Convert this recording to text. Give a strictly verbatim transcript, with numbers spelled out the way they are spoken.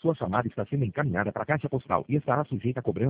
Sua chamada está sendo encaminhada para a caixa postal e estará sujeita a cobrança